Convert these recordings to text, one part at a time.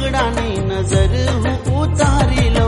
टुकड़ानी नजर हूँ उतारी लो।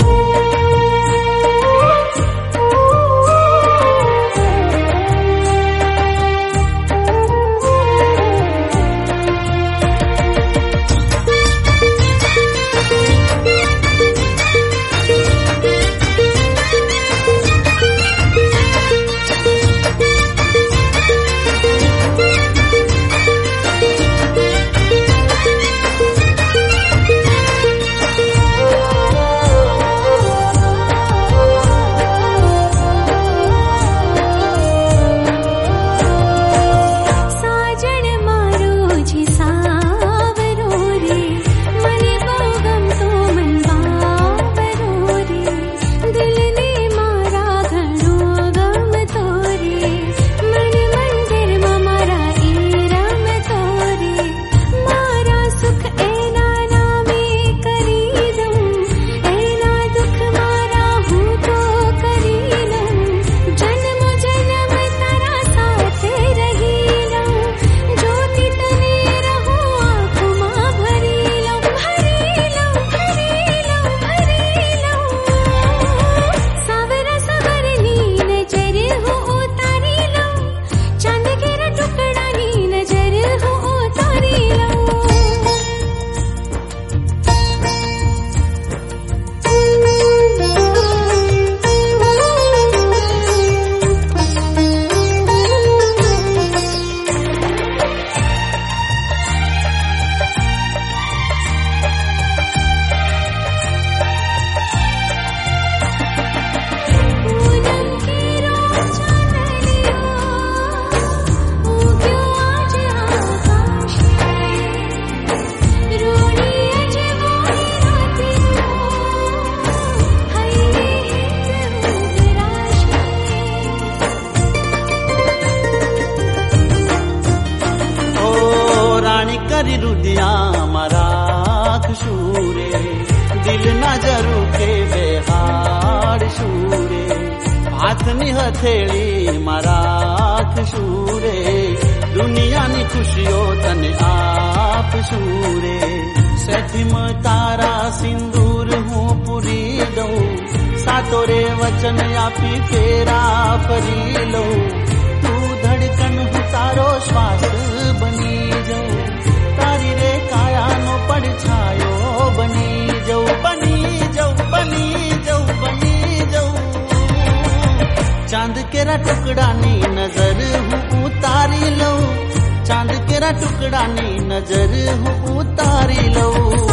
करी रुदिया मराख शूरे दिल नजरू के बेहार शूरे हाथ नी हथेली मराख शूरे दुनिया नी खुशियों तने आप शूरे सेठी में तारा सिंदूर हूँ पुरी दो सातोरे वचन आपी फेरा फरी लो तू धड़कन हूँ तारो श्वास बनी जाओ तारी रे काया नो पड़ छायो बनी जाओ बनी जाओ बनी जाओ बनी जाओ चांद केरा टुकड़ा नी नजर हूँ उतारी लो चांद केरा टुकड़ा नी नजर हूँ उतारी लो।